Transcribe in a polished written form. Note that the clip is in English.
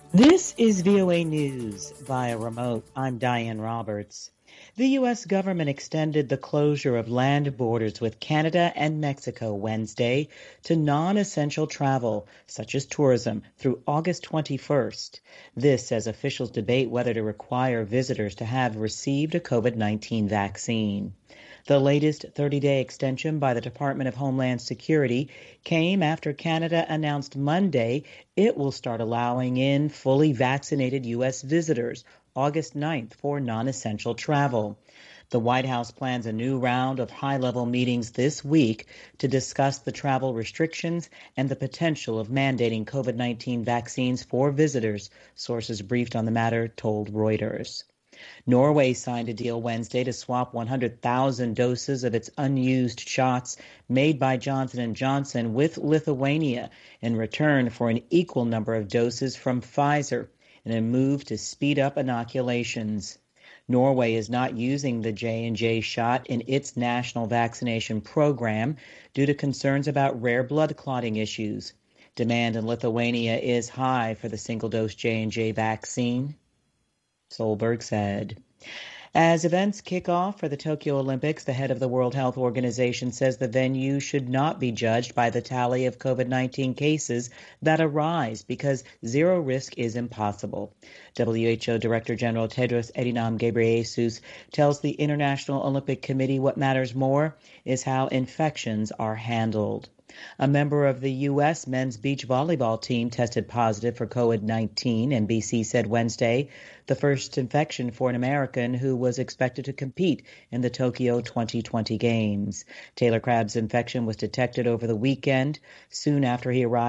This is VOA News via remote. I'm Diane Roberts. The U.S. government extended the closure of land borders with Canada and Mexico Wednesday to non-essential travel, such as tourism, through August 21st. This as officials debate whether to require visitors to have received a COVID-19 vaccine. The latest 30-day extension by the Department of Homeland Security came after Canada announced Monday it will start allowing in fully vaccinated U.S. visitors August 9th for non-essential travel. The White House plans a new round of high-level meetings this week to discuss the travel restrictions and the potential of mandating COVID-19 vaccines for visitors, sources briefed on the matter told Reuters. Norway signed a deal Wednesday to swap 100,000 doses of its unused shots made by Johnson & Johnson with Lithuania in return for an equal number of doses from Pfizer in a move to speed up inoculations. Norway is not using the J&J shot in its national vaccination program due to concerns about rare blood clotting issues. Demand in Lithuania is high for the single-dose J&J vaccine, Solberg said. As events kick off for the Tokyo Olympics, the head of the World Health Organization says the venue should not be judged by the tally of COVID-19 cases that arise because zero risk is impossible. WHO Director General Tedros Adhanom Ghebreyesus tells the International Olympic Committee what matters more is how infections are handled. A member of the U.S. men's beach volleyball team tested positive for COVID-19, NBC said Wednesday, the first infection for an American who was expected to compete in the Tokyo 2020 Games. Taylor Crabb's infection was detected over the weekend, soon after he arrived